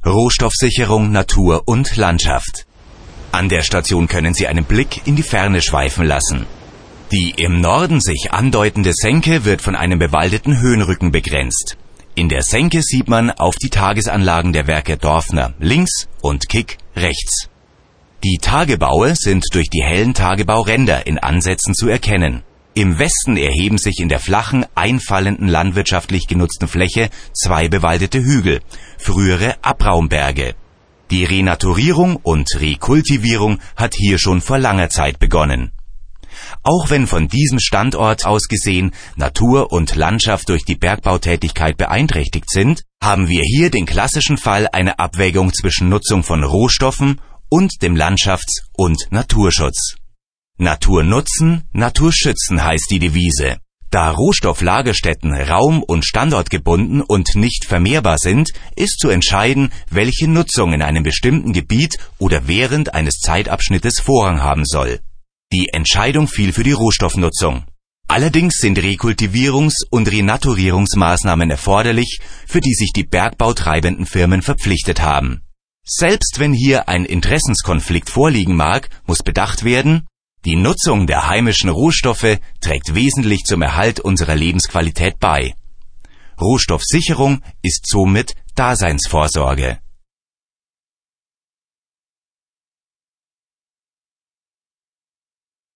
Rohstoffsicherung, Natur und Landschaft. An der Station können Sie einen Blick in die Ferne schweifen lassen. Die im Norden sich andeutende Senke wird von einem bewaldeten Höhenrücken begrenzt. In der Senke sieht man auf die Tagesanlagen der Werke Dorfner links und Kick rechts. Die Tagebaue sind durch die hellen Tagebauränder in Ansätzen zu erkennen. Im Westen erheben sich in der flachen, einfallenden landwirtschaftlich genutzten Fläche 2 bewaldete Hügel, frühere Abraumberge. Die Renaturierung und Rekultivierung hat hier schon vor langer Zeit begonnen. Auch wenn von diesem Standort aus gesehen Natur und Landschaft durch die Bergbautätigkeit beeinträchtigt sind, haben wir hier den klassischen Fall einer Abwägung zwischen Nutzung von Rohstoffen und dem Landschafts- und Naturschutz. Natur nutzen, Natur schützen heißt die Devise. Da Rohstofflagerstätten raum- und standortgebunden und nicht vermehrbar sind, ist zu entscheiden, welche Nutzung in einem bestimmten Gebiet oder während eines Zeitabschnittes Vorrang haben soll. Die Entscheidung fiel für die Rohstoffnutzung. Allerdings sind Rekultivierungs- und Renaturierungsmaßnahmen erforderlich, für die sich die bergbautreibenden Firmen verpflichtet haben. Selbst wenn hier ein Interessenskonflikt vorliegen mag, muss bedacht werden, die Nutzung der heimischen Rohstoffe trägt wesentlich zum Erhalt unserer Lebensqualität bei. Rohstoffsicherung ist somit Daseinsvorsorge.